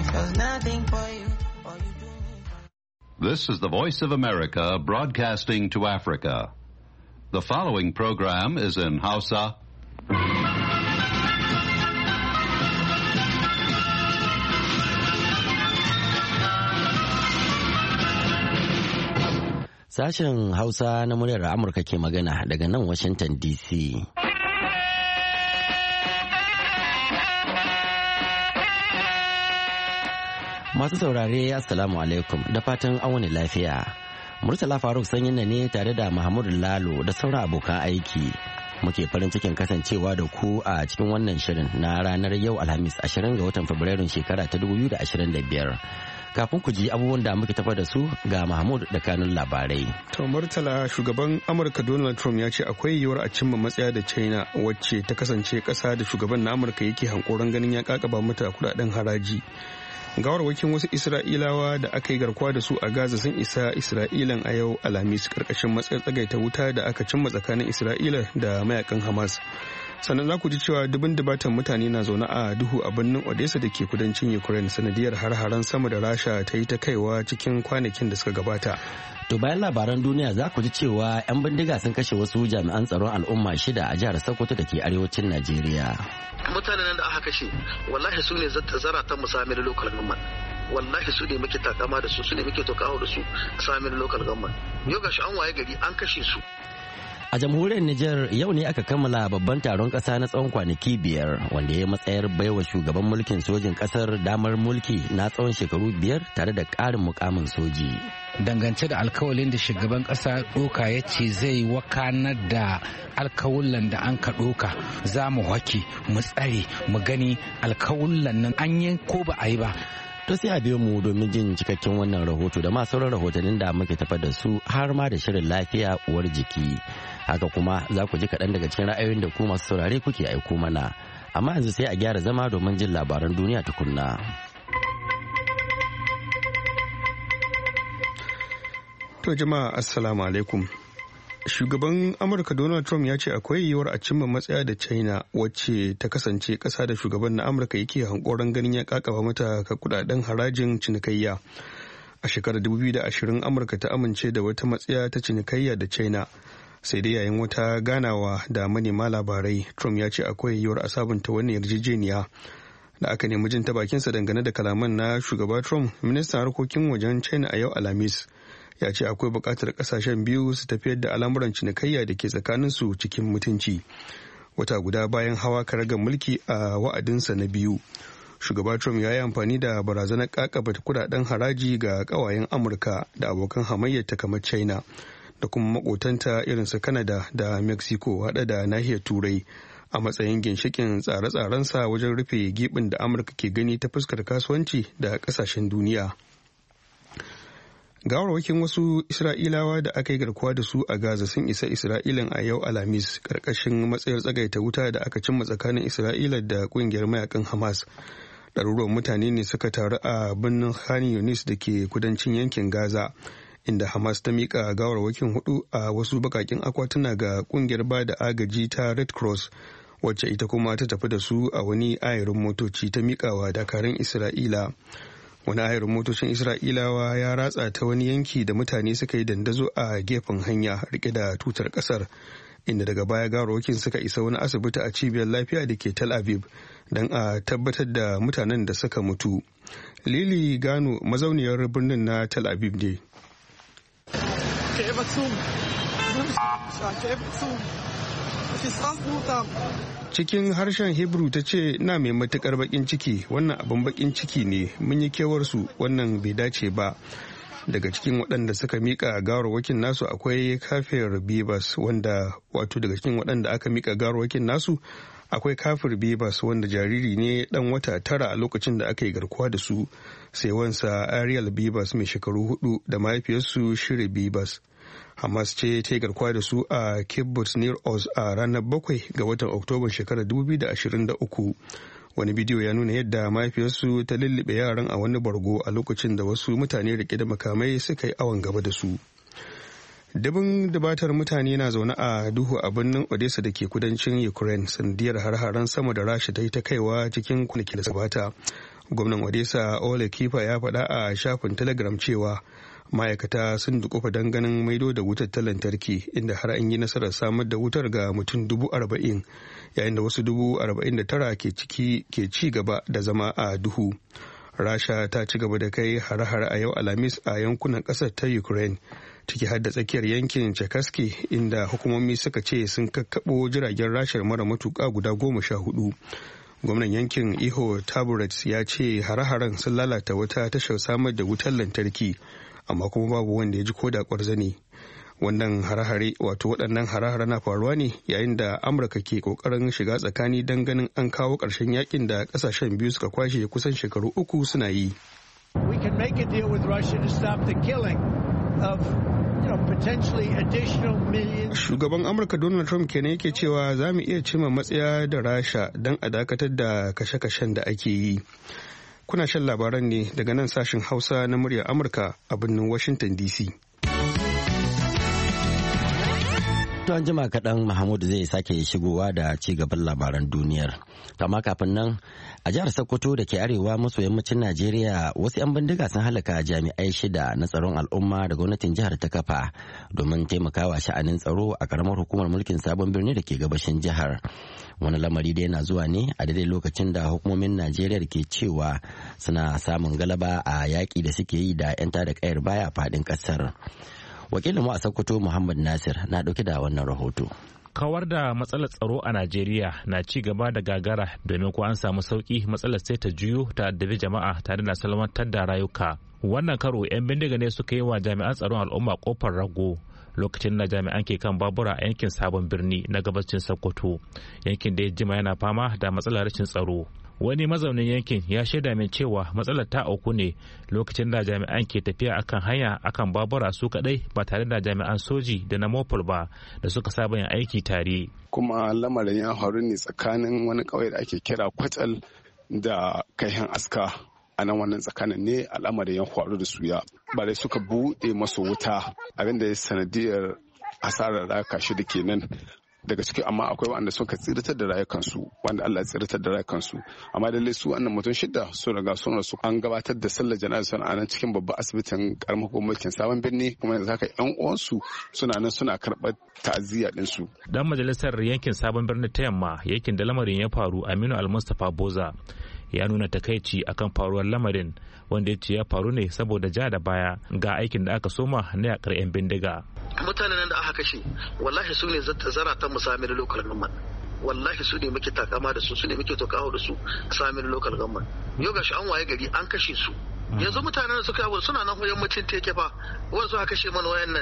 'cause nothing for you. This is the Voice of America broadcasting to Africa. The following program is in Hausa. Sashen Hausa na muryar Amurka ke magana daga nan Washington DC. Masu saurare Assalamu alaikum da fatan an wani lafiya. Murtala Faruk sanyin ne tare da Mahmud Lalo da sauran abokan aiki. Muke farin cikin kasancewa da ku a cikin wannan shirin na ranar yau Alhamis 20 ga watan Fabrairun shekara ta 2025. Kafin ku ji abubuwan da muke tafa da su ga Mahmud da kanun labarai. To Murtala, shugaban Amurka Donald Trump ya ce akwai yiwuwar a cimma matsaya da China wacce ta kasance ƙasa da shugaban na Amurka yake hankoron ganin ya kakaba mata kudaden haraji. Gawarwakin wasu Isra'ilawa da aka yi garkuwa da su a Gaza sun isa Isra'ilan a yau Alhamis karkashin matsayar tsagaita wuta da aka cimma tsakanin Isra'ila da mayakan Hamas. Sannan za ku ji cewa dubin dubatan mutane na zaune a duhu a birnin Odessa da ke kudancin Ukraine sanadiyar har-haren sama da Rasha ta yi ta kaiwa cikin kwanakin da suka gabata. To bayan labaran duniya za ku ji cewa 'yan bindiga sun kashe wasu jami'an tsaron al'umma 6 a jihar Sokoto da ke arewacin Najeriya. Mutanen da aka kashe wallahi su ne zaratan musamman local government. Wallahi su ne muke takama da su ne muke tokawo da su samin local government. Yau gashi an waye gari an kashe su. A jamhuriyar Nijar yau ne aka kammala babban taron ƙasa na tsawon kwanaki 5 wanda ya matsayar baiwa shugaban mulkin sojin ƙasar damar mulki na tsawon shekaru 5 tare da ƙarin mukamin soji. Dangance da alkawalin da shugaban ƙasa ɗoka ya ce zai wakanar da alkawulan da an ka ɗoka za mu hake mu tsare mu gani alkawulan nan an yi ko ba a yi ba. To sai a biyo mu domin jin cikakken wannan rahoto da ma sauran rahotannin da muke tafa da su har ma da shirin lafiya uwar jiki. Haka kuma za ku ji kaɗan daga cikin ra'ayoyin da ku masu saurare kuke aiko mana. Amma yanzu sai a gyara zama domin jin labaran duniya tukunna. To jama'a assalamu alaikum. Shugaban Amurka Donald Trump ya ce akwai yiwuwar a cimma matsaya da China wacce ta kasance ƙasa da shugaban na Amurka yake hankoron ganin ya kakaba mata ka kudaden harajin cinikayya. A shekarar 2020 Amurka ta amince da wata matsaya ta cinikayya da China. Sai dai yayin wata ganawa da manema labarai, Trump ya ce akwai yiwuwar a sabunta wannan yarjejeniya. Da aka nemi jin ta bakinsa dangane da kalaman na shugaba Trump, ministan harkokin wajen China a yau Alhamis ya ce akwai buƙatar ƙasashen biyu su tafiyar da al'amuran cinikayya da ke tsakaninsu cikin mutunci. Wata guda bayan hawa karagar mulki a wa'adinsa na biyu, shugaba Trump ya yi amfani da barazanar kakaba kudaden haraji ga ƙawayen Amurka da abokan hamayyarta kamar China da kuma makotanta irin su Canada da Mexico haɗa da nahiyar Turai a matsayin ginshikin tsare-tsarensa wajen rufe gibin da Amurka ke gani ta fuskar kasuwanci da ƙasashen duniya. Gawarwakin wasu Isra'ilawa da aka yi garkuwa da su a Gaza sun isa Isra'ilan a yau Alhamis karkashin matsayar tsagaita wuta da aka cimma tsakanin Isra'ila da kungiyar mayakan Hamas. Ɗaruruwan mutane ne suka taru a birnin Khan Yunis da ke kudancin yankin Gaza, inda Hamas ta miƙa gawarwakin 4 a wasu bakakin akwatuna ga kungiyar ba da agaji ta Red Cross, wacce ita kuma ta tafi da su a wani ayarin motoci ta miƙawa dakarun Isra'ila. Wani ayarin motocin Isra'ilawa ya ratsa ta wani yanki da mutane suka yi dandazo a gefen hanya rike da tutar kasar, inda daga baya gawarwakin suka isa wani asibiti a cibiyar lafiya da ke Tel Aviv don a tabbatar da mutanen da suka mutu. Lili Gano mazauniyar birnin na Tel Aviv ne. Cikin harshen Hebrew ta ce, na mai matukar bakin ciki, wannan abin bakin ciki ne, mun yi kewarsu, wannan bai dace ba. Daga cikin waɗanda suka mika gawarwakin nasu akwai Kafir Bibas wanda daga cikin waɗanda aka mika gawarwakin nasu akwai Kafir Bibas wanda jariri ne dan wata 9 a lokacin da aka yi garkuwa da su, sai wansa Ariel Bibas mai shekaru 4 da mahaifiyarsu Shiri Bibas. Hamas ce ta yi garkuwa da su a Kibbutz Nir Oz a ranar 7 ga watan Oktoba shekarar 2023. Wani bidiyo ya nuna yadda mahaifiyarsu ta lullube yaran a wani bargo a lokacin da wasu mutane rike da makamai suka yi awon gaba da su. Dabin dubatar mutane na zaune a duhu a birnin Odessa da ke kudancin Ukraine sanadiyar har-haren sama da Rasha ta yi ta kaiwa cikin kwanaki da sabata, Gwamnan Odessa Ole Kifa ya faɗa a shafin Telegram cewa ma'aikata sun dukufa don ganin maido da wutar ta lantarki, inda har an yi nasarar samar da wutar ga mutum 40,000 yayin da wasu 49,000 ke ci gaba da zama a duhu. Rasha ta ci gaba da kai hare-hare a yau Alhamis a yankunan ƙasar ta Ukraine, ciki har da tsakiyar yankin Cherkasy, inda hukumomi suka ce sun kakkaɓo jiragen Rashar mara matuƙa guda 14. Gwamnan yankin Iho Taburets ya ce hare-haren sun lalata wata tashar samar da wutar lantarki, amma kuma babu wanda ya ji ko da ƙwarzane. Wannan waɗannan hare-hare na faruwa ne yayin da Amurka ke ƙoƙarin shiga tsakani don ganin an kawo ƙarshen yakin da ƙasashen biyu suka kwashe kusan shekaru 3 suna yi. Shugaban Amurka Donald Trump kenan yake cewa za mu iya cimma matsaya da Rasha don a dakatar da kashe-kashen da ake yi. Kuna shan labaran ne daga nan sashen Hausa na muryar Amurka a birnin Washington DC. To an jima kaɗan Mahmud zai sake shigowa da ci gaban labaran duniyar. Amma kafin nan, a jihar Sokoto da ke arewa maso yammacin Najeriya, wasu 'yan bindiga sun halaka jami'ai 6 na tsaron al'umma da gwamnatin jihar ta kafa domin taimakawa sha'anin tsaro a karamar hukumar mulkin Sabon Birni da ke gabashin jihar. Wani lamari da yana zuwa ne a daidai lokacin da hukumomin Najeriya ke cewa suna samun galaba a yaƙi da suke yi da 'yan tada kayar baya a faɗin ƙasar. Wakilin mu a Sokoto Muhammad Nasir na dauke da wannan rahoto. Kawar da matsalar tsaro a Najeriya na ci gaba da gagara, domin ko an samu sauki matsalar sai ta juyo ta addabi jama'a tare da salwantar da rayuka. Wannan karo 'yan bindiga ne suka yi wa jami'an tsaron al'umma kofar rago lokacin da jami'an ke kan babura a yankin Sabon Birni na gabacin Sokoto, yankin da ya jima yana fama da matsalar rashin tsaro. Wani mazaunin yankin ya shaida min cewa matsalar ta auku ne lokacin da jami'an ke tafiya akan hanya akan babura su kadai ba tare da jami'an soji da na mopol ba da suka saba yin aiki tare. Kuma lamarin ya faru ne tsakanin wani ƙauye da ake kira Kwatsal da Kaihan Aska. A nan wannan tsakanin ne al'amarin ya faru da su, ya bare suka buɗe masu wuta, abinda ya sanadiyar hasarar rayuka 6 kenan daga ciki, amma akwai wanda suka tsiratar da rayukansu, wanda Allah ya tsiratar da rayukansu, amma lallai su wannan mutum 6 sun riga sun rasu. An gabatar da sallar jana'iza a nan cikin babban asibitin karamar mulkin Sabon Birni, kuma yanzu haka 'yan uwansu suna nan suna karɓar ta'aziyya din su. Dan majalisar yankin Sabon Birni ta Yamma, yankin da lamarin ya faru, Aminu Al-Mustapha Boza, ya nuna takaici akan faruwar lamarin, wanda ya ce ya faru ne saboda ja da baya ga aikin da aka soma na yakar 'yan bindiga. Mutanen da aka kashe wallahi su ne zaratan mu sami local government, wallahi su ne muke takama da su ne muke tokawo da su sami local government. Yau gashi an waye gari an kashe su, yanzu mutanen da suka yi suna nan yammacin teke fa, wanda suka kashe mana wayannan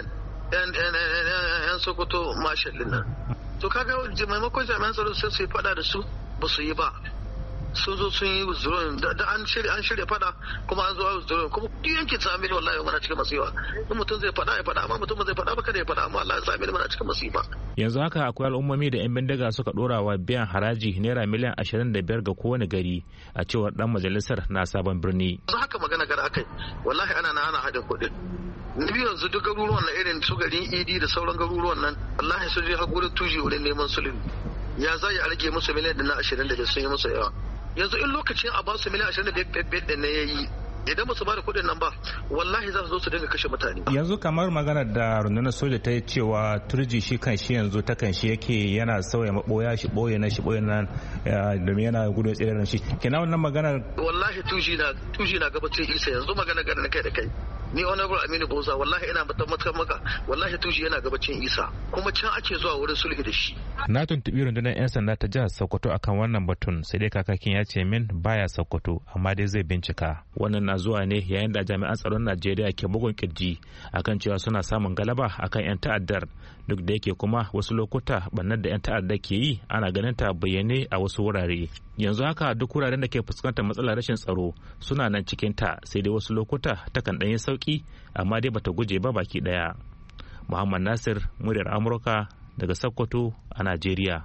yan Sokoto marshal din nan. To kaga maimakon jami'an tsaro sai su yi fada da su, ba su yi ba. Sun zo sun yi withdrawing da an shirya fada, kuma an zo a withdrawing, kuma duk yankin sami wallahi mana cikin masifa. In mutum zai fada ya fada, amma mutum zai fada ba kada ya fada, amma Allah ya sami mana cikin masifa. Yanzu haka akwai al'ummomi da 'yan bindiga suka dora wa biyan haraji naira miliyan 25 ga kowane gari, a cewar dan majalisar na Sabon Birni. Yanzu haka magana gara akai, wallahi ana haɗin kuɗin. Na biyu yanzu duk garuruwan na irin su garin Idi da sauran garuruwan nan, wallahi sun je hakurin tuji wurin neman sulhu. Ya za a rage musu miliyan 25 sun yi musu yawa. Yanzu in lokacin a basu miliyan 25 din ne yayi, idan ba su ba da kuɗin nan ba, wallahi za su zo su dinga kashe mutane. Yanzu kamar magana da rundunar soja ta yi cewa turji shi kan shi yanzu ta kan shi yake yana sauya maboya shi boye na shi boye nan domin yana gudun tseren shi. Kina wannan magana? Wallahi tuji na gabacin Isa, yanzu magana ga na kai da kai. Ni honorable Aminu Boza, wallahi ina tabbatar maka, wallahi tuji yana gabacin Isa, kuma can ake zuwa wurin sulhu da shi. Na tuntubi rundunar 'yan sanda ta jihar Sokoto akan wannan batun, sai dai kakakin ya ce min baya Sokoto, amma dai zai bincika. Wannan na zuwa ne yayin da jami'an tsaron Najeriya ke bugun kirji akan cewa suna samun galaba akan 'yan ta'addar, duk da yake kuma wasu lokuta bannar da 'yan ta'adda ke yi ana ganin ta bayyane a wasu wurare. Yanzu haka duk wuraren da ke fuskantar matsalar rashin tsaro suna nan cikin ta, sai dai wasu lokuta takan ɗanyi sauki, amma dai bata guje ba baki ɗaya. Muhammad Nasir, muryar Amurka daga Sokoto a Najeriya.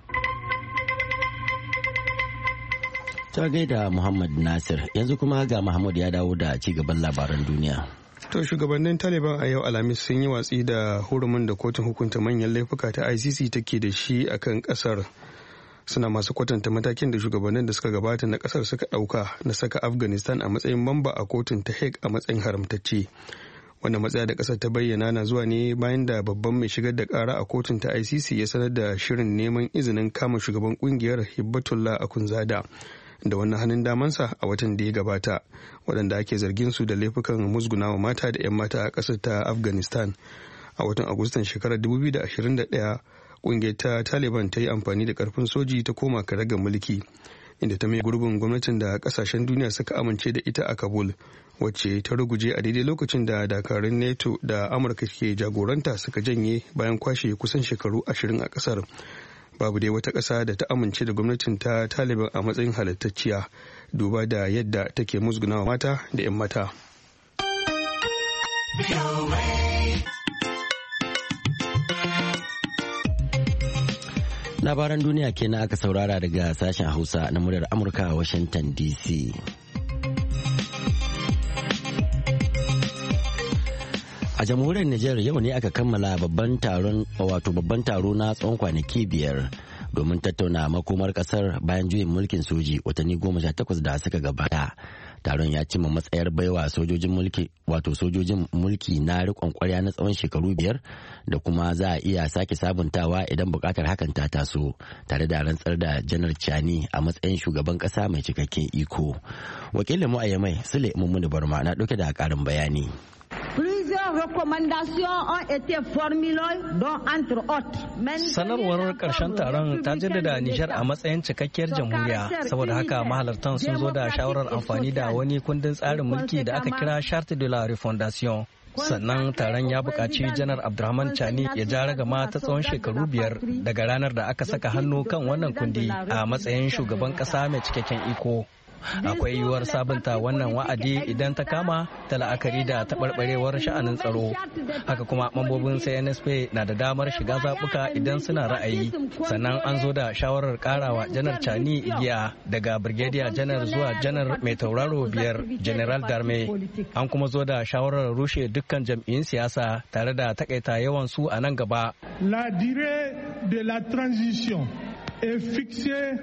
Ta gaida Muhammad Nasir, yanzu kuma ga Muhammad ya dawo da ci gaban labaran duniya. To shugabannin Taliban a yau Alhamis sun yi watsi da hurumin da kotun hukunta manyan laifuka ta ICC take da shi akan kasar suna masu kwatanta matakin da shugabannin da suka gabata na kasar suka ɗauka na saka Afghanistan a matsayin mamba a kotun ta Hague a matsayin haramtacce. Wannan matsaya da kasar ta bayyana na zuwa ne bayan da babban mai shigar da kara a kotun ta ICC ya sanar da shirin neman izinin kama shugaban kungiyar Hibbatullah Akhundzada da wannan hannun damansa a watan da ya gabata, waɗanda ake zargin su da laifukan musgunawa mata da 'yan mata a ƙasar ta Afghanistan. A watan Agustan shekarar 2021 kungiyar ta Taliban ta yi amfani da ƙarfin soji ta koma karagar mulki, inda ta mai gurbin gwamnatin da ƙasashen duniya suka amince da ita a Kabul, wacce ta ruguje a daidai lokacin da dakarun NATO da Amurka ke jagoranta suka janye bayan kwashe kusan shekaru 20 a ƙasar. Babu dai wata ƙasa da ta amince da gwamnatin ta Taliban a matsayin halattacciya, duba da yadda take musgunawa mata da 'yan mata. Labaran duniya kenan aka saurara daga sashen Hausa na muryar Amurka a Washington DC. A jamhuriyar Nijar yau ne aka kammala babban taro na tsawon kwanaki 5 domin tattauna makomar kasar bayan juyin mulkin soji watanni 18 da suka gabata. Taron ya cimma matsayar baiwa sojojin mulki na riƙon ƙwarya na tsawon shekaru 5 da kuma za a iya sake sabuntawa idan buƙatar hakan ta taso, tare da rantsar da Janar Chani a matsayin shugaban ƙasa mai cikakken iko. Wakilin mu a Yamai Sule Mummuni Barma na ɗauke da ƙarin bayani. Sanarwar ƙarshen taron ta jaddada Nijar a matsayin cikakkiyar jamhuriya, saboda haka mahalartan sun zo da shawarar amfani da wani kundin tsarin mulki da aka kira Charte de la Refondation. Sannan taron ya buƙaci Janar Abdurrahman Chani ya ja ragama ta tsawon shekaru 5 daga ranar da aka saka hannu kan wannan kundi a matsayin shugaban ƙasa mai cikakken iko. Akwai yiwuwar sabunta wannan wa'adi idan ta kama ta la'akari da taɓarɓarewar sha'anin tsaro. Haka kuma mambobin CNSP na da damar shiga zaɓuka idan suna ra'ayi. Sannan an zo da shawarar ƙarawa Janar Chani igiya daga Brigadier Janar zuwa Janar mai tauraro 5 General Darme. An kuma zo da shawarar rushe dukkan jam'iyyun siyasa tare da takaita yawan su a nan gaba. La durée de la transition est fixée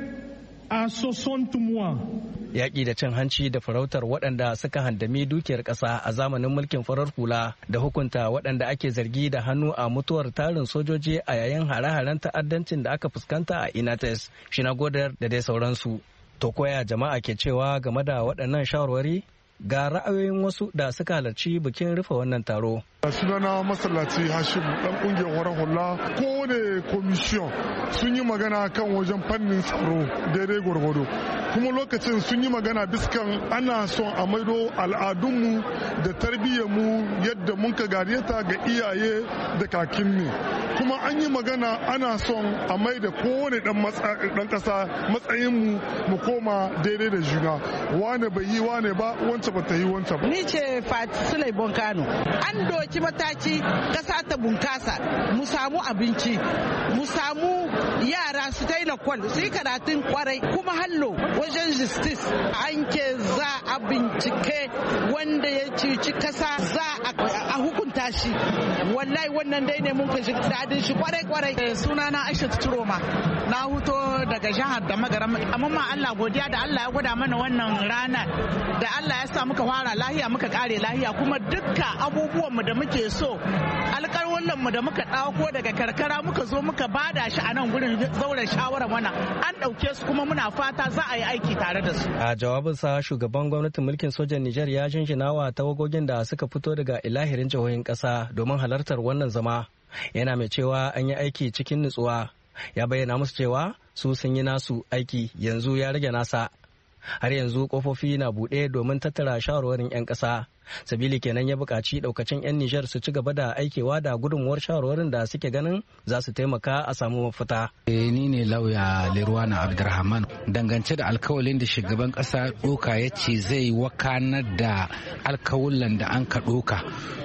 à 60 mois. Yaƙi da cin hanci da farautar waɗanda suka handami dukiyar ƙasa a zamanin mulkin farar hula da hukunta waɗanda ake zargi da hannu a mutuwar tarin sojoji a yayin hare-haren ta'addancin da aka fuskanta a Inates, Shinagodar da dai sauransu. To koya jama'a ke cewa game da waɗannan shawarwari? Ga ra'ayoyin wasu da suka halarci bikin rufe wannan taro. Sunana masallaci Hashim dan kungiyar horar hula, kowane komishiyon sun yi magana kan wajen fannin tsaro daidai gwargwado, kuma lokacin sun yi magana biskan ana son a maido al'adunmu da tarbiyyarmu yadda mun ka gareta ga iyaye da kakinni, kuma an yi magana ana son a maida kowane dan kasa matsayinmu mu koma daidai da juna, wane bai yi wane ba, wancan ba ta yi wancan ba. Ni ce Fati Sulaibon Kano. An doki mataki kasa ta bunkasa, mu samu abinci, mu samu yara su ta yi lakwal, su yi karatun kwarai, kuma hallo wajen justice an ke za a bincike wanda ya cici kasa za a hukunta shi. Wallahi wannan dai ne mun ka ji dadin shi kwarai. Sunana Aisha Turoma, na huto daga jihar da Magaram, amma ma Allah godiya da Allah ya gwada mana wannan ranar, da Allah ya sa muka fara lahiya muka kare lahiya, kuma dukkan abubuwan mu da muke so, alƙalwallan mu da muka ɗauko daga karkara muka zo muka bada shi a nan gurin zauren shawara mana, an ɗauke su kuma muna fata za a yi aiki tare da su. A jawabinsa shugaban gwamnatin mulkin sojan Nijar ya jinjina wa tawagogin da suka fito daga ilahirin jihohin ƙasa domin halartar wannan zama. Yana mai cewa an yi aiki cikin nutsuwa. Ya bayyana musu cewa su sun yi nasu aiki, yanzu ya rage nasa. Har yanzu kofofi na buɗe domin tattara shawarwarin 'yan ƙasa. Sabili kenan ya buƙaci ɗaukacin 'yan Nijar su ci gaba da aikewa da gudunmuwar shawarwarin da suke ganin za su taimaka a samu mafita. Ni ne lauya Lerwana Abdurrahman. Dangance da alkawalin da shugaban ƙasa ɗoka ya ce zai wakanar da alkawulan da an ka ɗoka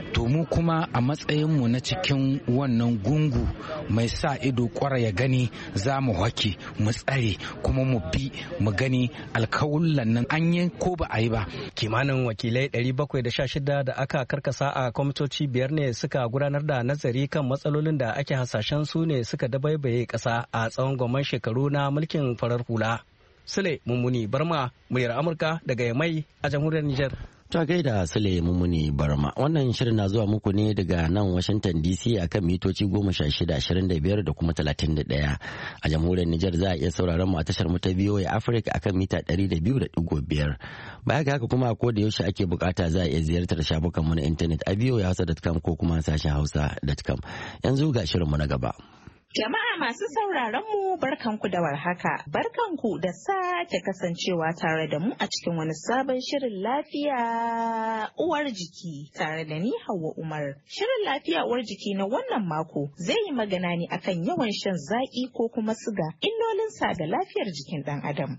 to mu kuma a matsayinmu na cikin wannan gungu mai sa ido kwara ya gani za mu hake mu tsare kuma mu bi mu gani alkawullan nan an yi ko ba a yi ba. Kimanin wakilai 716 da aka karkasa a kwamitoci 5 ne suka gudanar da nazari kan matsalolin da ake hasashen su ne suka dabaibaye ƙasa a tsawon gwamman shekaru na mulkin farar hula. Sule Mummuni Barma, muryar Amurka daga Yamai a jamhuriyar Nijar. Ta gaida Sule Mummuni Barma. Wannan shirin na zuwa muku ne daga nan Washington DC akan mitoci 1625 da kuma 31. A jamhuriyar Nijar za a iya sauraron mu a tashar mu ta VOA Africa akan mita 200.5. Baya ga haka kuma ko da yaushe ake bukata za a iya ziyartar shafukan mu na intanet a voahausa.com ko kuma sashen hausa.com. Yanzu ga shirin mu na gaba. Jama'a masu sauraron mu barkanku da warhaka, barkanku da sake kasancewa tare da mu a cikin wani sabon shirin lafiya uwar jiki tare da ni Hauwa Umar. Shirin lafiya uwar jiki na wannan mako zai yi magana ne akan yawan shan zaƙi ko kuma siga, illolinsa ga lafiyar jikin ɗan adam.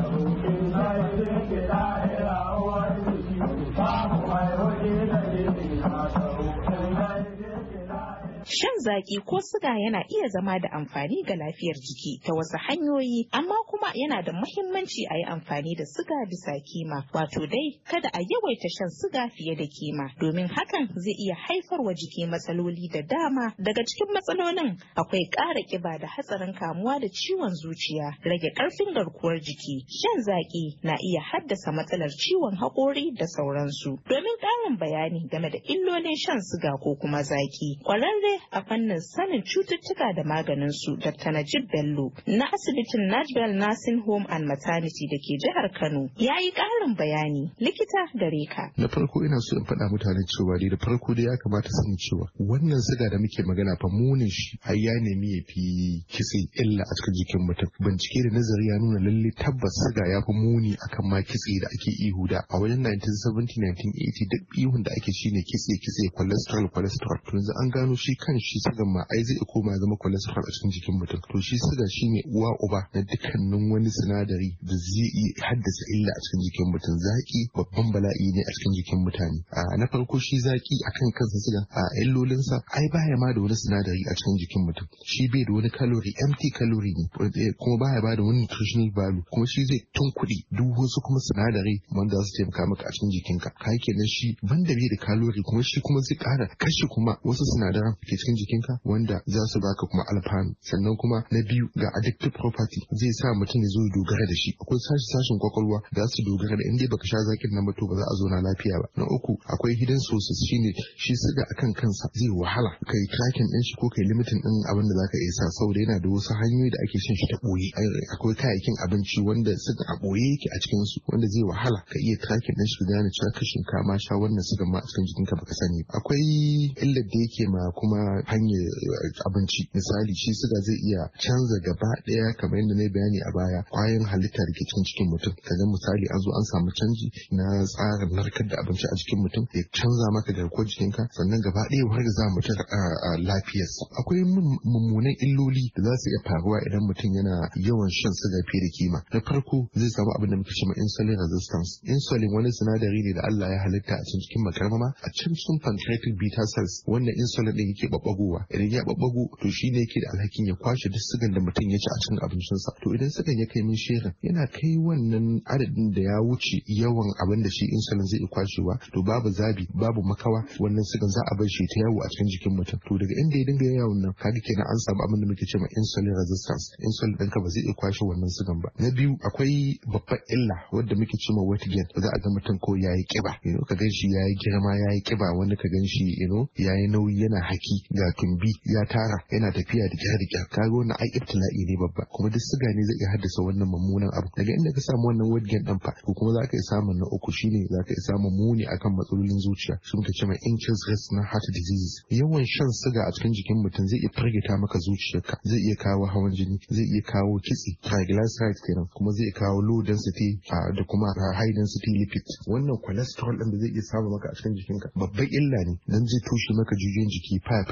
Shan zaƙi ko siga yana iya zama da amfani ga lafiyar jiki ta wasu hanyoyi, amma kuma yana da muhimmanci a yi amfani da siga bisa kima, wato dai kada a yawaita shan siga fiye da kima, domin hakan zai iya haifarwa jiki matsaloli da dama. Daga cikin matsalolin akwai ƙara ƙiba da hatsarin kamuwa da ciwon zuciya, rage ƙarfin garkuwar jiki. Shan zaƙi na iya haddasa matsalar ciwon haƙori da sauransu. Domin ƙarin bayani game da illolin shan siga ko kuma zaƙi, ƙwararre a fannin sanin cututtuka da maganinsu, Dr. Najib Bello na asibitin Najbel Nursing Home and Maternity da ke jihar Kano ya yi ƙarin bayani. Likita gare ka. Na farko ina so in faɗa mutane cewa da farko dai ya kamata sani cewa wannan siga da muke magana fa munin shi har ya nemi ya fi kitse illa a cikin jikin mutum. Bincike da nazari ya nuna lalle tabbas siga ya fi muni akan ma kitse da ake ihu da a wajen 1970-1980 duk ihun da ake shine kitse cholesterol. To yanzu an gano shi kan shi sigan ma ai zai koma zama cholesterol a cikin jikin mutum. To shi siga shine uwa uba na dukkanin wani sinadari da zai iya haddasa illa a cikin jikin mutum. Zaki babban bala'i ne a cikin jikin mutane. Na farko shi zaki akan kansa siga illolinsa ai baya ma da wani sinadari a cikin jikin mutum. Shi bai da wani calorie, empty calorie ne, kuma baya ba da wani nutritional value, kuma shi zai tunkuɗe duk wasu kuma sinadari wanda za su taimaka maka a cikin jikinka. Kai kenan shi banda bai da calorie, kuma shi kuma zai ƙara kashe kuma wasu sinadaran ke cikin jikinka wanda za su baka kuma alfanu. Sannan kuma na biyu ga addictive property, zai sa mutum ya zo dogara da shi. Akwai sashin kwakwalwa da su dogara da inda baka sha zakin nan ba to ba za a zo na lafiya ba. Na uku akwai hidden sources, shine shi siga akan kansa zai wahala kai tracking din shi ko kai limiting din abin da zaka iya sa, saboda yana da wasu hanyoyi da ake shan shi ta boye. Akwai kayayyakin abinci wanda siga a boye yake a cikin su, wanda zai wahala ka iya tracking din shi ka gane cewa ka shinkafa sha wannan sigan ma a cikin jikinka baka sani. Akwai illar da yake ma kuma hanyar abinci. Misali shi siga zai iya canza gaba daya, kamar yadda na bayani a baya, kwayoyin halitta da ke cikin mutum. Kaga misali an zo an samu canji na tsarin narkar da abinci a jikin mutum, ya canza maka garkuwar jikinka, sannan gaba daya har za mutum a lafiyarsa. Akwai mummunan illoli da za su iya faruwa idan mutum yana yawan shan siga fiye da kima. Na farko zai samu abin da muke cewa insulin resistance. Insulin wani sinadari ne da Allah ya halitta a cikin makarmama a cikin pancreatic beta cells, wanda insulin din yake babbagowa. Idan ya babbago to shi ne yake da alhakin ya kwashe duk sigan da mutum ya ci a cikin abincinsa. To idan sigan ya kai min sherin yana kai wannan adadin da ya wuce yawan abin da shi insulin zai kwashewa, to babu zabi babu makawa wannan sigan za a bar shi ta yawo a cikin jikin mutum. To daga inda ya dinga yawon nan kaga kenan an samu abin da muke cewa insulin resistance. Insulin ɗinka ba zai iya kwashe wannan sigan ba. Na biyu akwai babbar illa wadda muke cewa weight gain. Za a ga mutum ko yayi kiba, ka gan shi yayi girma yayi kiba, wanda ka gan shi yayi nauyi yana haki ga tumbi ya tara yana tafiya da kyar kaga wannan ai ibtila'i ne babba, kuma duk siga ne zai iya haddasa wannan mummunan abu. Daga inda ka samu wannan weight gain din fa, ko kuma za ka iya samun na uku shine za ka iya samun muni akan matsalolin zuciya, sun ka ce mai increased risk na heart disease. Yawan shan siga a cikin jikin mutum zai iya firgita maka zuciyarka, zai iya kawo hawan jini, zai iya kawo kitse triglycerides kenan, kuma zai iya kawo low density da kuma high density lipid. Wannan cholesterol din da zai iya samu maka a cikin jikinka babban illa ne, dan zai toshe maka jijiyoyin jiki pipe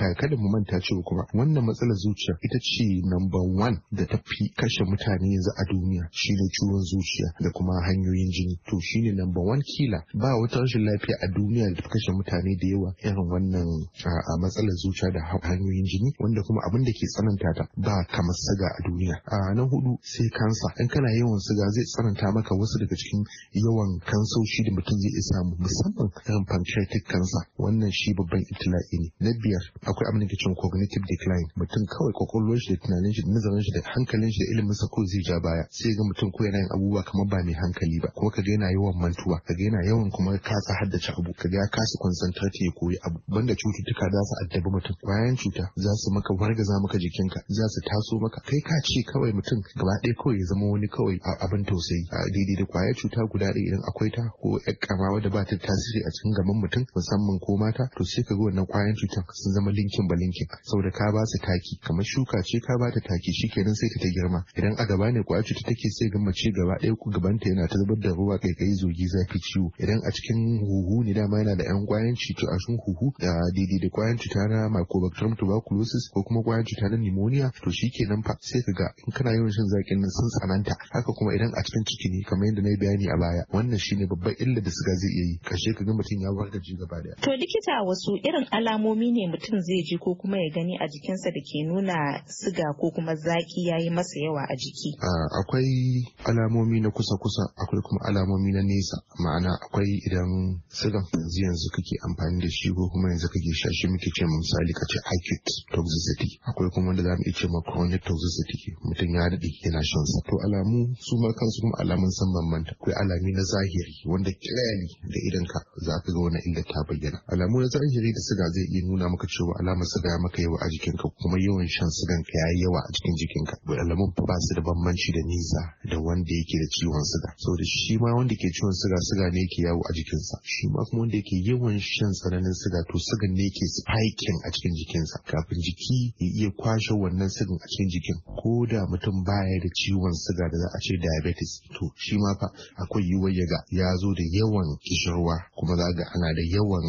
kada mu manta cewa kuma wannan matsalar zuciya ita ce number 1 da ta fi kashe mutane yanzu a duniya, shine ciwon zuciya da kuma hanyoyin jini. To shine number 1 kila. Ba wata rashin lafiya a duniya da ta kashe mutane da yawa irin wannan a matsalar zuciya da hanyoyin jini, wanda kuma abin da ke tsananta ta ba kamar siga a duniya. Na 4 sai kansa. In kana yawan siga zai tsananta maka wasu daga cikin yawan kansoshi da mutum zai iya samu, musamman irin pancreatic cancer. Wannan shi babban ibtila'i ne. Na 5 akwai abin da ke cewa cognitive decline. Mutum kawai kwakwalwar shi da tunanin shi da nazarin shi da hankalin shi da ilimin sa ko zai ja baya, sai ga mutum ko yana yin abubuwa kamar ba mai hankali ba, kuma kaga yana yawan mantuwa, kaga yana yawan kuma kasa haddace abu, kaga ya kasa concentrate ya koyi abu. Banda cututtuka za su addabi mutum, bayan cuta za su maka wargaza maka jikinka, za su taso maka kai ka ce kawai mutum gaba ɗaya kawai ya zama wani kawai abin tausayi. Daidai da kwayar cuta guda ɗaya idan akwai ta ko ƴar kama wadda ba ta tasiri a cikin gaban mutum musamman ko mata, to sai ka ga wannan kwayan cutan sun zama linkin ba linkin, saboda ka ba su taki. Kamar shuka ce ka ba ta taki, shikenan sai ta girma. Idan a gaba ne kwayar cuta take sai ga mace gaba ɗaya ko gabanta yana ta zubar da ruwa, kai zogi, zafi, ciwo. Idan a cikin huhu ne dama yana da ƴan kwayan cuta a cikin huhu da daidai da kwayan cuta na mycobacterium tuberculosis ko kuma kwayan cuta na pneumonia, to shikenan fa sai ka ga in kana yawan shan zakin nan sun tsananta. Haka kuma idan a cikin ciki ne kamar yadda na yi bayani a baya, wannan shine babban illa da siga zai iya yi, kashe ka ga mutum ya wargaje gaba daya. To likita, wasu irin alamomi ne mutum zai ji ko kuma ya gani a jikinsa da ke nuna siga ko kuma zaki yayi masa yawa a jiki? Akwai alamomi na kusa-kusa, akwai kuma alamomi na nesa. Ma'ana akwai idan sigan yanzu kake amfani da shi ko kuma yanzu kake sha shi muke ce misali kace acute toxicity. Akwai kuma wanda za mu iya ce ma chronic toxicity, mutum ya daɗe yana shan sa. To alamu su ma kansu kuma alamun san bambanta. Akwai alami na zahiri wanda clearly da idan ka za ka ga wani illa ta bayyana. Alamu na zahiri da siga zai iya nuna maka cewa alamar siga ya maka yawa a jikinka, kuma yawan shan sigan ka yayi yawa a cikin jikinka. Alamun ba su da bambanci da nisa da wanda yake da ciwon siga, saboda shi ma wanda ke ciwon siga ne yake yawo a jikinsa. Shi ma kuma wanda yake yawan shan tsananin siga, to sigan ne yake spiking a cikin jikinsa kafin jiki ya iya kwashe wannan sigan a cikin jikin. Ko da mutum baya da ciwon siga da za a ce diabetes, to shi ma fa akwai yiwuwar ya ga ya zo da yawan kishirwa, kuma za ga ana da yawan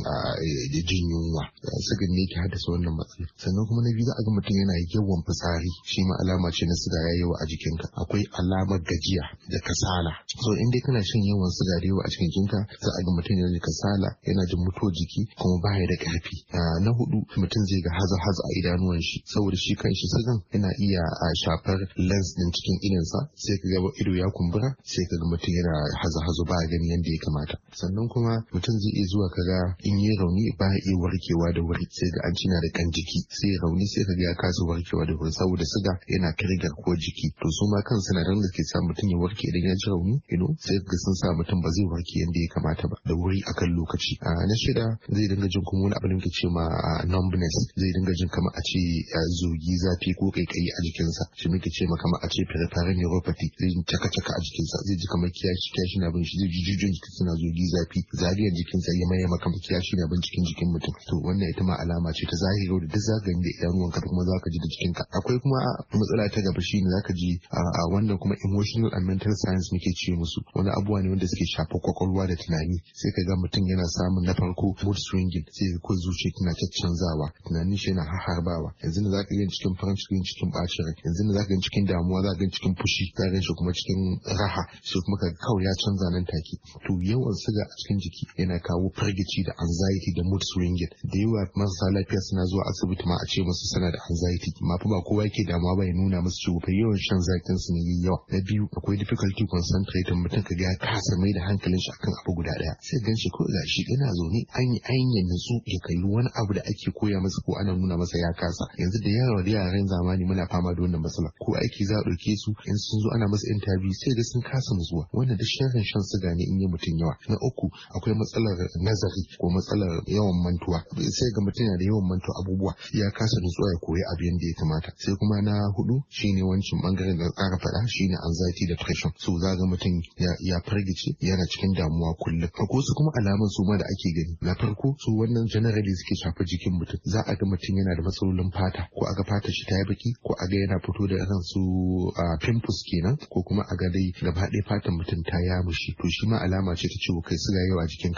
jin yunwa. Sigan ne yake haddasa wannan matsala. Sannan kuma na biyu za a ga mutum yana yawan fitsari, shi ma alama ce na siga ya yawa a jikinka. Akwai alamar gajiya da kasala. So in dai kana shan yawan siga da yawa a cikin jikinka, za a ga mutum yana da kasala, yana jin mutuwar jiki, kuma baya da ƙarfi. Na 4 mutum zai ga haza-haza a idanuwan shi, saboda shi kanshi sigan yana iya shafar lens din cikin idonsa, sai ka ga ido ya kumbura, sai ka ga mutum yana haza-hazo ba gani yadda ya kamata. Sannan kuma mutum zai iya zuwa kaga in yi rauni ba ya iya warkewa da wuri, sai ga an cina da kan jiki, sai rauni sai ka ga ya kasa warkewa da wuri, saboda siga yana kare garkuwar jiki. To su ma kan sinadaran da ke sa mutum ya warke idan ya ji rauni, sai ga sun sa mutum ba zai warke yadda ya kamata ba da wuri akan lokaci. Na 6 zai dinga jin kuma wani abin da ke ce ma numbness, zai dinga jin kamar a ce zogi, zafi ko kaikayi a jikinsa, shi muke ce ma kamar a ce peripheral neuropathy, zai ji caka-caka a jikinsa, zai ji kamar kiyashi na bin shi, zai ji jujjun jikin suna zogi, zafi, zariyar jikinsa ya maye maka kiyashi na bin cikin jikin mutum. To wannan ita ma alama ce ta zahiri da duk zaka gani da idanuwanka da kuma zaka ji da jikinka. Akwai kuma matsala ta gaba shine zaka ji wannan kuma emotional and mental science muke ce musu, wani abubuwa ne wanda suke shafa kwakwalwa da tunani. Sai ka ga mutum yana samun na farko mood swinging, sai ka ko zuciya tana caccanzawa, tunanin shi yana harbawa. Yanzu ne zaka ga cikin farin ciki, cikin bacin rai, yanzu ne zaka ga cikin damuwa, zaka ga cikin fushi, zaka ga shi kuma cikin raha, sai kuma ka kawai ya canza nan take. To yawan siga a cikin jiki yana kawo firgici da anxiety da mood swinging. Da yawa marasa lafiya suna zuwa asibiti ma a ce musu suna da anxiety, amma fa ba kowa yake damuwa ba ya nuna musu cewa fa yawan shan zakin su ne yayi yawa. Na biyu akwai difficulty concentrating, mutum kaga ya kasa mai da hankalin shi akan abu guda daya, sai gan shi ko gashi yana zaune an yi nutsu ya kalli wani abu da ake koya masa ko ana nuna masa ya kasa. Yanzu da yawa da yaran zamani muna fama da wannan matsala, ko aiki za a ɗauke su in sun zo ana masa interview sai da sun kasa nutsuwa. Wannan da sharrin shan siga ne in yi mutum yawa. Na 3 akwai matsalar nazari ko matsalar yawan mantuwa, sai ga mutum yana da yawan mantuwa abubuwa, ya kasa nutsuwa ya koyi abu yadda ya kamata. Sai kuma na 4 shine wancan bangaren da tsara faɗa, shine anxiety depression. So za ga mutum ya firgice, yana cikin damuwa kullum. Akwai su kuma alamun su ma da ake gani. Na farko su wannan generally suke shafa jikin mutum. Za a ga mutum yana da matsalolin fata, ko a ga fata shi ta yi baki, ko a ga yana fito da irin su pimples kenan, ko kuma a ga dai gaba ɗaya fatan mutum ta yamushi. To shi ma alama ce ta ciwo kai siga yawa jikinka.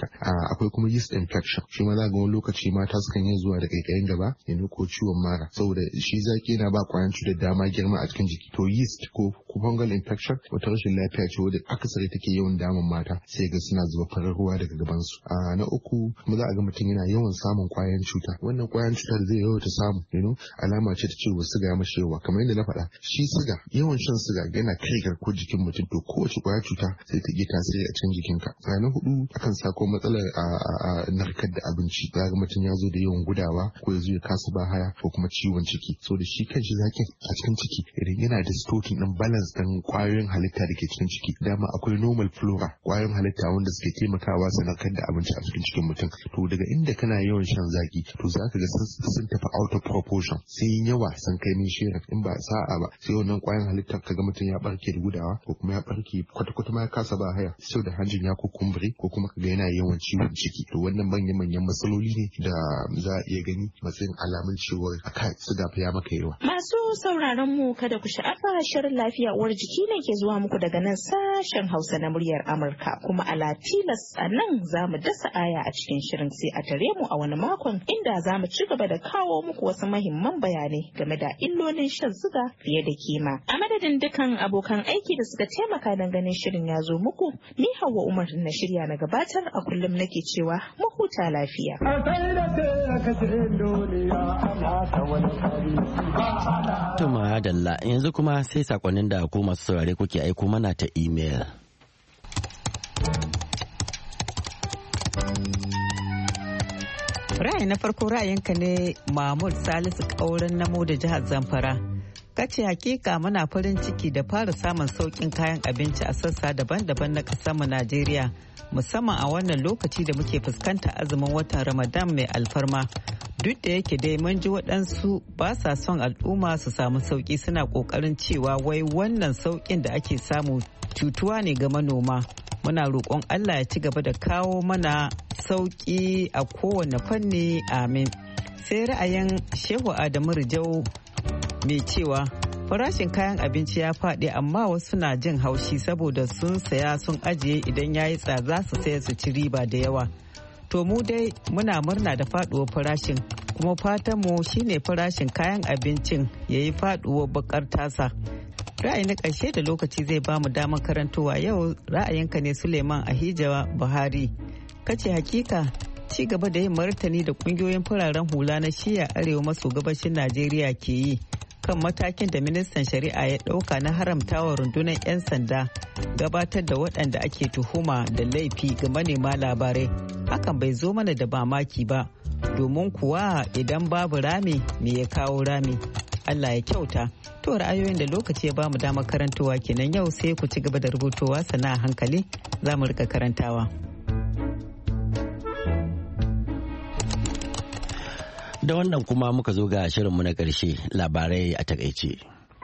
haka. Akwai kuma yeast infection, shi ma za ga wani lokaci mata sukan yi zuwa da kaikayin gaba ko ciwon mara, saboda shi zaki yana ba kwayan cutar dama girma a cikin jiki. To yeast ko fungal infection wata rashin lafiya ce wadda akasari take yawan damun mata, sai ga suna zuba farar ruwa daga gabansu. Na uku kuma za a ga mutum yana yawan samun kwayan cuta. Wannan kwayan cutar zai yawaita samu alama ce ta cewa siga ya mashi yawa. Kamar yadda na faɗa, shi siga, yawan shan siga yana kai garkuwar jikin mutum, to kowace kwayar cuta sai ta iya tasiri a cikin jikinka. Na hudu akan sako matsalar narkar da abinci. Za ga mutum ya zo da yawan gudawa, ko ya zo ya kasa bahaya, ko kuma ciwon ciki. So da shi kanshi zakin a cikin ciki idan yana distorting din balance din kwayoyin halitta da ke cikin ciki, dama akwai normal flora, kwayoyin halitta wanda suke taimakawa su narkar da abinci a cikin cikin mutum. To daga inda kana yawan shan zaki, to za ka ga sun tafi out of proportion, sai yin yawa san kai min shirin. In ba sa'a ba, sai wannan kwayoyin halittar kaga mutum ya barke da gudawa, ko kuma ya barke kwata-kwata ma ya kasa bahaya, sau da hanjin ya kumbure, ko kuma kaga yana yawan ciwon ciki. To wannan manyan matsaloli ne da za a iya gani matsayin alamun ciwon siga fa ya maka yawa. Masu sauraron mu kada ku sha'afa, shirin lafiya uwar jiki ne ke zuwa muku daga nan sashen Hausa na muryar Amurka, kuma a Latilas a nan za mu dasa aya a cikin shirin, sai a tare mu a wani makon inda za mu ci gaba da kawo muku wasu mahimman bayanai game da illolin shan siga fiye da kima. A madadin dukan abokan aiki da suka taimaka don ganin shirin ya zo muku, ni Hauwa Umar na shirya na gabatar a kullum nake cewa mu huta lafiya. Tuma Dalla, yanzu kuma sai sakonnin da ku masu saurare kuke aiko mana ta email. Ra'ayi na farko ra'ayinka ne Mahmud Salisu Kaurin Namo da jihar Zamfara. Kace hakika muna farin ciki da fara samun sauƙin kayan abinci a sassa daban-daban na ƙasarmu Najeriya, musamman a wannan lokaci da muke fuskanta azumin watan Ramadan mai alfarma. Duk da yake dai mun ji waɗansu ba sa son al'umma su samu sauƙi, suna ƙoƙarin cewa wai wannan sauƙin da ake samu cutuwa ne ga manoma. Muna roƙon Allah ya ci gaba da kawo mana sauƙi a kowane fanni, amin. Sai ra'ayin Shehu Adamu Rijau mai cewa farashin kayan abinci ya faɗi, amma wasu na jin haushi saboda sun saya sun ajiye, idan ya yi tsada su saya su ci riba da yawa. To mu dai muna murna da faɗuwar farashin, kuma fatanmu shine farashin kayan abincin ya yi faɗuwar bakar tasa. Ra'ayi na ƙarshe da lokaci zai ba mu damar karantowa yau ra'ayinka ne Suleiman Ahija Buhari. Kace hakika ci gaba da yin martani da ƙungiyoyin fararen hula na shiya arewa maso gabashin Najeriya ke yi kan matakin da ministan shari'a ya ɗauka na haramtawa rundunar 'yan sanda gabatar da waɗanda ake tuhuma da laifi ga manema labarai. Hakan bai zo mana da mamaki ba, domin kuwa idan babu rami me ya kawo rami. Allah ya kyauta. To ra'ayoyin da lokaci ya ba mu damar karantowa kenan yau, sai ku ci gaba da rubutowa sana hankali za mu rika karantawa. Da wannan kuma muka zo ga shirinmu na ƙarshe, labarai a takaice.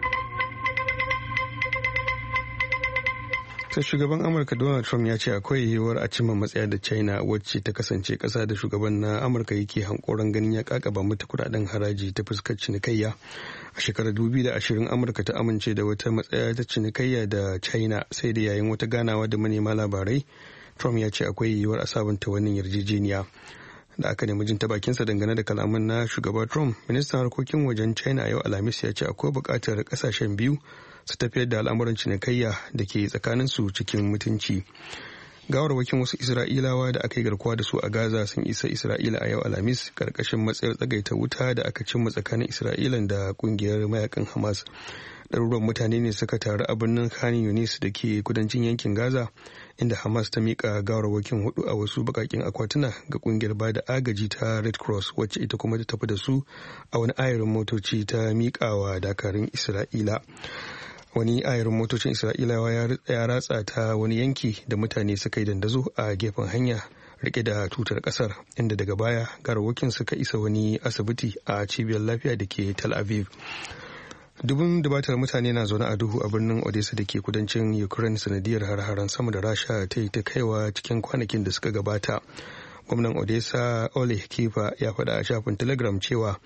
sai shugaban amurka Donald Trump ya ce akwai yiwuwar a cimma matsaya da China, wacce ta kasance ƙasa da shugaban na Amurka yake hankoron ganin ya kakaba mata kudaden haraji ta fuskar cinikayya. A shekarar 2020 Amurka ta amince da wata matsaya ta cinikayya da China, sai da yayin wata ganawa da manema labarai Trump ya ce akwai yiwuwar a sabunta wannan yarjejeniya. Da aka nemi jin ta bakinsa dangane da kalaman na shugaba Trump, ministan harkokin wajen China yau Alhamis ya ce akwai buƙatar ƙasashen biyu su tafiyar da al'amuran cinikayya da ke tsakaninsu cikin mutunci. Gawarwakin wasu Isra'ilawa da aka yi garkuwa da su a Gaza sun isa Isra'ila a yau Alhamis karkashin matsayar tsagaita wuta da aka cimma tsakanin Isra'ilan da kungiyar mayakan Hamas. Ɗaruruwan mutane ne suka taru a birnin Khan Yunis da ke kudancin yankin Gaza, inda Hamas ta miƙa gawarwakin hudu a wasu baƙaƙen akwatuna ga kungiyar bada agaji ta Red Cross, wacce ita kuma ta tafi da su a wani ayarin motoci ta miƙawa dakarun Isra'ila. Wani ayarin motocin Isra'ilawa ya ratsa ta wani yanki da mutane suka yi dandazo a gefen hanya rike da tutar kasar, inda daga baya garwakin suka isa wani asibiti a cibiyar lafiya da ke Tel Aviv. Dubun dubatar mutane na zaune a duhu a birnin Odessa da ke kudancin Ukraine sanadiyar har-haren sama da Rasha ta yi ta kaiwa cikin kwanakin da suka gabata. Gwamnan Odessa Ole Kiva ya faɗa a shafin Telegram cewa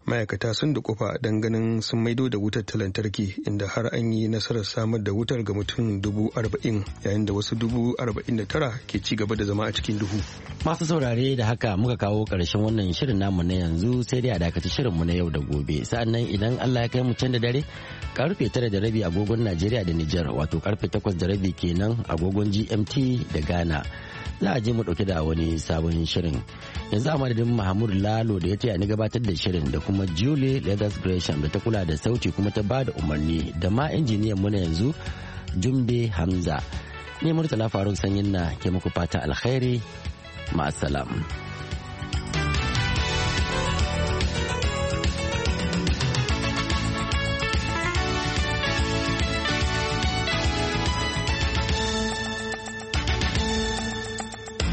ma'aikata sun dukufa don ganin sun maido da wutar ta lantarki, inda har an yi nasarar samar da wutar ga mutum 40,000 yayin da wasu 49,000 ke ci gaba da zama a cikin duhu. Masu saurare da haka muka kawo ƙarshen wannan shirin namu na yanzu, sai dai a dakaci shirinmu na yau da gobe. Sa'annan idan Allah ya kai mu can da dare karfe 9:30 agogon Najeriya da Nijar, wato karfe 8:30 kenan agogon GMT da Ghana. Za a je mu dauke da wani sabon shirin. Yanzu a madadin Mahmud Lalo da ya taya ni gabatar da shirin, da kuma Julie Leathers Gresham da ta kula da sauti kuma ta ba da umarni, da ma injiniyan mu na yanzu Jumbe Hamza. Ni Murtala Faruk Sanyin na ke muku fata alkhairi. Ma'asalam.